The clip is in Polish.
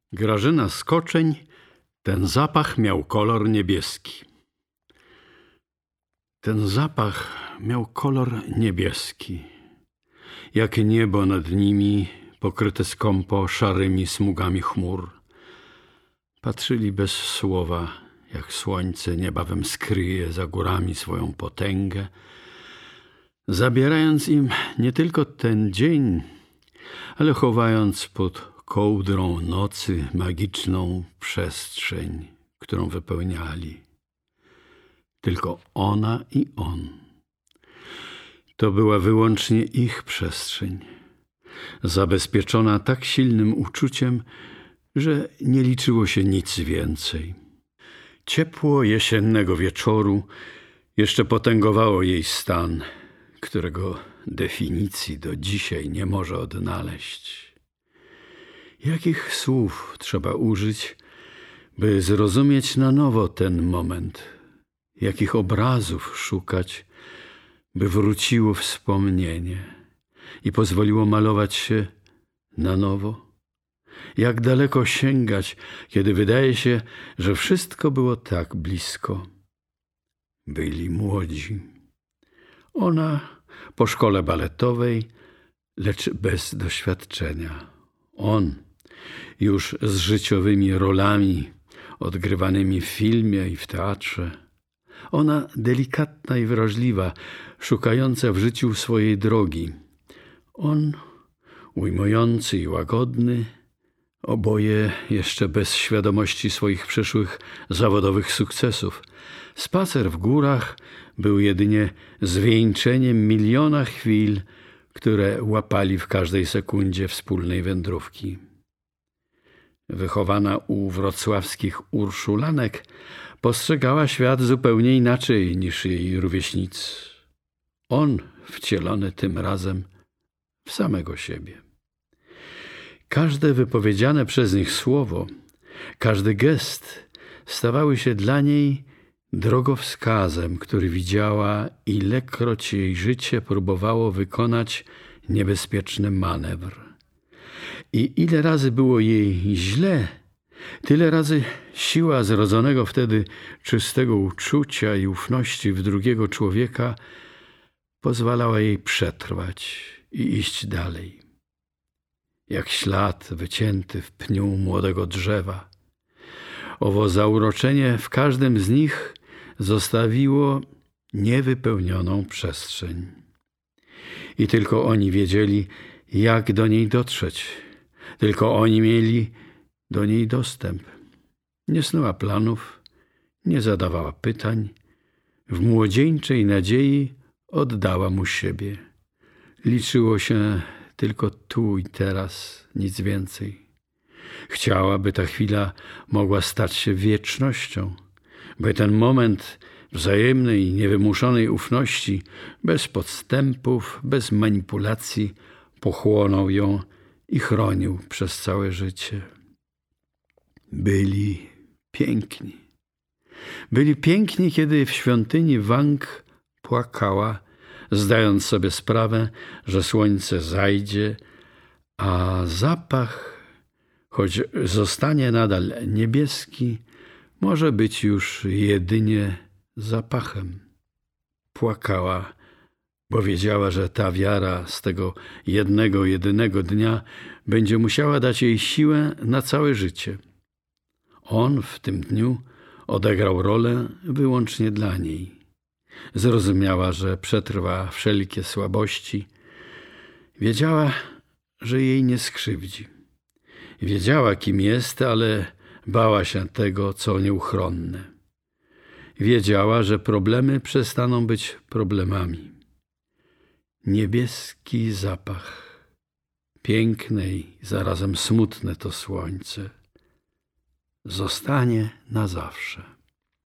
Grażyna Skoczeń, ten zapach miał kolor niebieski. Ten zapach miał kolor niebieski, jak niebo nad nimi pokryte skąpo szarymi smugami chmur. Patrzyli bez słowa, jak słońce niebawem skryje za górami swoją potęgę, zabierając im nie tylko ten dzień, ale chowając pod kołdrą nocy magiczną przestrzeń, którą wypełniali. Tylko ona i on. To była wyłącznie ich przestrzeń, zabezpieczona tak silnym uczuciem, że nie liczyło się nic więcej. Ciepło jesiennego wieczoru jeszcze potęgowało jej stan, którego definicji do dzisiaj nie może odnaleźć. Jakich słów trzeba użyć, by zrozumieć na nowo ten moment? Jakich obrazów szukać, by wróciło wspomnienie i pozwoliło malować się na nowo? Jak daleko sięgać, kiedy wydaje się, że wszystko było tak blisko? Byli młodzi. Ona po szkole baletowej, lecz bez doświadczenia. On już z życiowymi rolami odgrywanymi w filmie i w teatrze. Ona delikatna i wrażliwa, szukająca w życiu swojej drogi. On ujmujący i łagodny, oboje jeszcze bez świadomości swoich przyszłych zawodowych sukcesów. Spacer w górach był jedynie zwieńczeniem miliona chwil, które łapali w każdej sekundzie wspólnej wędrówki. Wychowana u wrocławskich Urszulanek, postrzegała świat zupełnie inaczej niż jej rówieśnicy. On wcielony tym razem w samego siebie. Każde wypowiedziane przez nich słowo, każdy gest stawały się dla niej drogowskazem, który widziała, ilekroć jej życie próbowało wykonać niebezpieczny manewr. I ile razy było jej źle, tyle razy siła zrodzonego wtedy czystego uczucia i ufności w drugiego człowieka pozwalała jej przetrwać i iść dalej. Jak ślad wycięty w pniu młodego drzewa. Owo zauroczenie w każdym z nich zostawiło niewypełnioną przestrzeń. I tylko oni wiedzieli, jak do niej dotrzeć. Tylko oni mieli do niej dostęp. Nie snuła planów, nie zadawała pytań. W młodzieńczej nadziei oddała mu siebie. Liczyło się tylko tu i teraz, nic więcej. Chciała, by ta chwila mogła stać się wiecznością, by ten moment wzajemnej i niewymuszonej ufności, bez podstępów, bez manipulacji, pochłonął ją i chronił przez całe życie. Byli piękni. Byli piękni, kiedy w świątyni Wang płakała, zdając sobie sprawę, że słońce zajdzie, a zapach, choć zostanie nadal niebieski, może być już jedynie zapachem. Płakała, bo wiedziała, że ta wiara z tego jednego, jedynego dnia będzie musiała dać jej siłę na całe życie. On w tym dniu odegrał rolę wyłącznie dla niej. Zrozumiała, że przetrwa wszelkie słabości. Wiedziała, że jej nie skrzywdzi. Wiedziała, kim jest, ale bała się tego, co nieuchronne. Wiedziała, że problemy przestaną być problemami. Niebieski zapach, piękne i zarazem smutne to słońce, zostanie na zawsze.